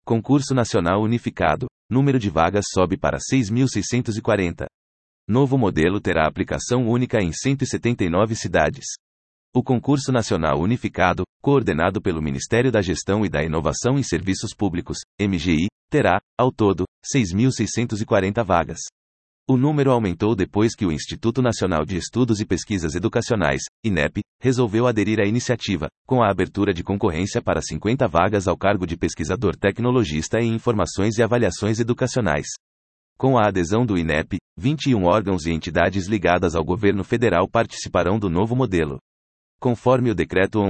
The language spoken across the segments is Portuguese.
Concurso Nacional Unificado. Número de vagas sobe para 6.640. Novo modelo terá aplicação única em 179 cidades. O Concurso Nacional Unificado, coordenado pelo Ministério da Gestão e da Inovação em Serviços Públicos, MGI, terá, ao todo, 6.640 vagas. O número aumentou depois que o Instituto Nacional de Estudos e Pesquisas Educacionais, INEP, resolveu aderir à iniciativa, com a abertura de concorrência para 50 vagas ao cargo de pesquisador tecnologista em informações e avaliações educacionais. Com a adesão do INEP, 21 órgãos e entidades ligadas ao governo federal participarão do novo modelo. Conforme o Decreto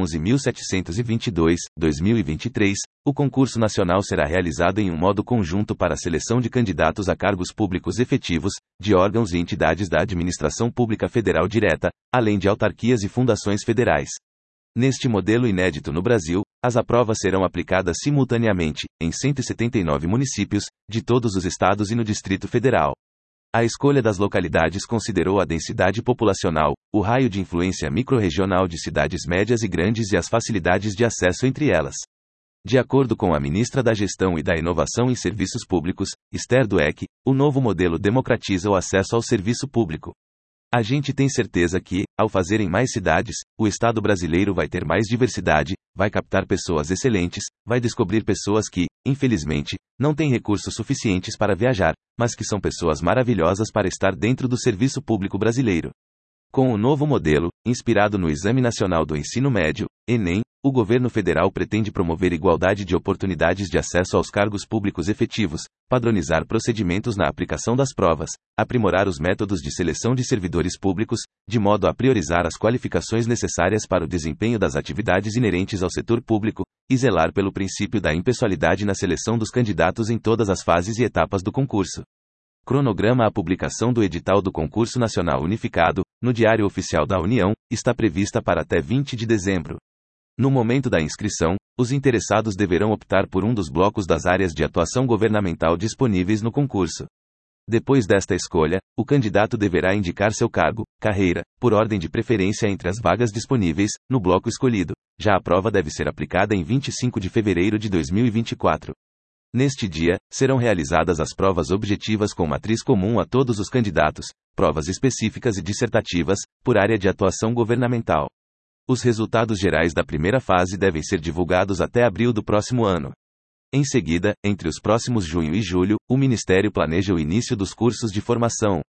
11.722/2023, o concurso nacional será realizado em um modo conjunto para a seleção de candidatos a cargos públicos efetivos, de órgãos e entidades da administração pública federal direta, além de autarquias e fundações federais. Neste modelo inédito no Brasil, as provas serão aplicadas simultaneamente, em 179 municípios, de todos os estados e no Distrito Federal. A escolha das localidades considerou a densidade populacional, o raio de influência microrregional de cidades médias e grandes e as facilidades de acesso entre elas. De acordo com a ministra da Gestão e da Inovação em Serviços Públicos, Esther Dweck, o novo modelo democratiza o acesso ao serviço público. A gente tem certeza que, ao fazer em mais cidades, o Estado brasileiro vai ter mais diversidade, vai captar pessoas excelentes, vai descobrir pessoas que, infelizmente, não têm recursos suficientes para viajar, mas que são pessoas maravilhosas para estar dentro do serviço público brasileiro. Com o novo modelo, inspirado no Exame Nacional do Ensino Médio, Enem, o governo federal pretende promover igualdade de oportunidades de acesso aos cargos públicos efetivos, padronizar procedimentos na aplicação das provas, aprimorar os métodos de seleção de servidores públicos, de modo a priorizar as qualificações necessárias para o desempenho das atividades inerentes ao setor público, e zelar pelo princípio da impessoalidade na seleção dos candidatos em todas as fases e etapas do concurso. Cronograma: a publicação do edital do Concurso Nacional Unificado, no Diário Oficial da União, está prevista para até 20 de dezembro. No momento da inscrição, os interessados deverão optar por um dos blocos das áreas de atuação governamental disponíveis no concurso. Depois desta escolha, o candidato deverá indicar seu cargo, carreira, por ordem de preferência entre as vagas disponíveis, no bloco escolhido. Já a prova deve ser aplicada em 25 de fevereiro de 2024. Neste dia, serão realizadas as provas objetivas com matriz comum a todos os candidatos, provas específicas e dissertativas, por área de atuação governamental. Os resultados gerais da primeira fase devem ser divulgados até abril do próximo ano. Em seguida, entre os próximos junho e julho, o Ministério planeja o início dos cursos de formação,